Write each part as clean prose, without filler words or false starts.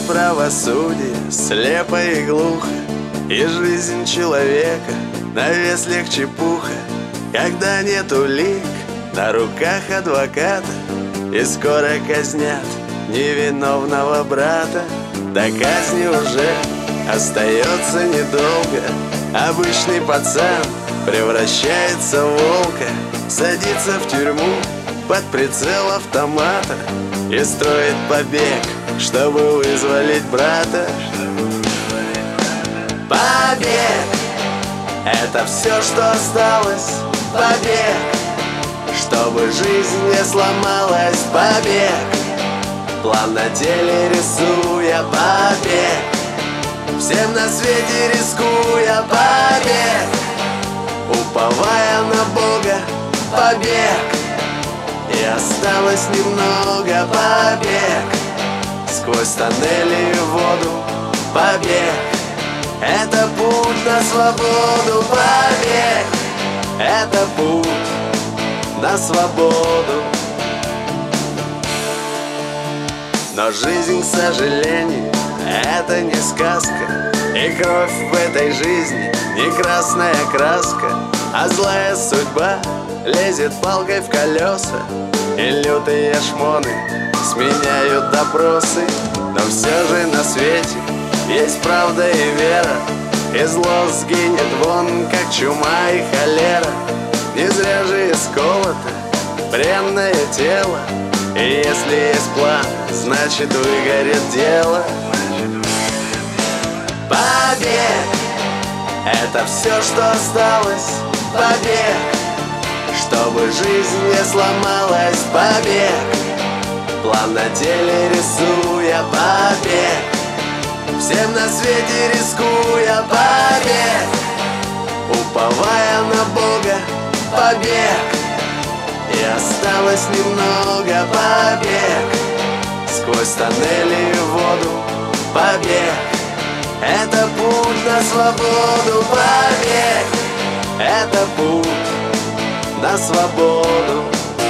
правосудие слепо и глухо, и жизнь человека на вес легче пуха. Когда нет улик на руках адвоката, и скоро казнят невиновного брата, до казни уже остается недолго. Обычный пацан превращается в волка, садится в тюрьму под прицел автомата и строит побег, чтобы вызволить брата. Побег — это все, что осталось. Побег, чтобы жизнь не сломалась. Побег, план на теле рисуя. Побег, всем на свете рискуя. Побег, уповая на Бога. Побег, и осталось немного. Побег, сквозь тоннели и воду. Побег, это путь на свободу. Побег, это путь на свободу. Но жизнь, к сожалению, это не сказка. И кровь в этой жизни не красная краска, а злая судьба лезет палкой в колеса, и лютые шмоны сменяют допросы. Но все же на свете есть правда и вера, и зло сгинет вон, как чума и холера. Не зря же исколото бренное тело, и если есть план, значит выгорит дело. Побег — это все, что осталось. Побег, чтобы жизнь не сломалась. Побег, план на теле рисуя. Побег, всем на свете рискуя. Побег, уповая на Бога. Побег, и осталось немного. Побег, сквозь тоннели и воду. Побег, это путь на свободу. Побег, это путь на свободу.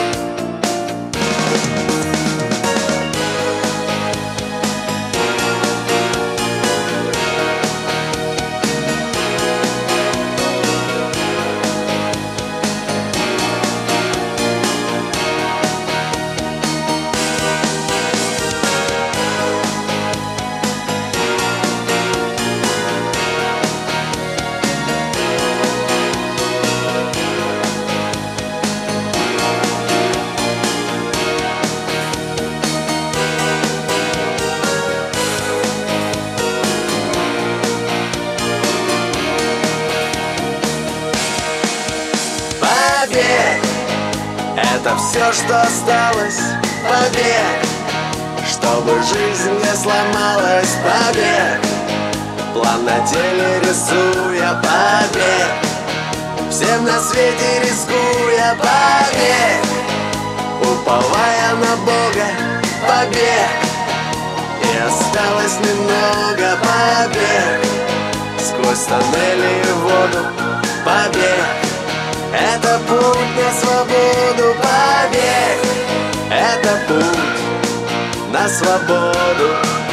Побег — это все, что осталось. Побег, чтобы жизнь не сломалась. Побег, план на теле рисуя. Побег, всем на свете рискуя. Побег, уповая на Бога. Побег, и осталось немного. Побег, сквозь тоннели и воду. Побег, это путь на свободу. Побег, это путь на свободу.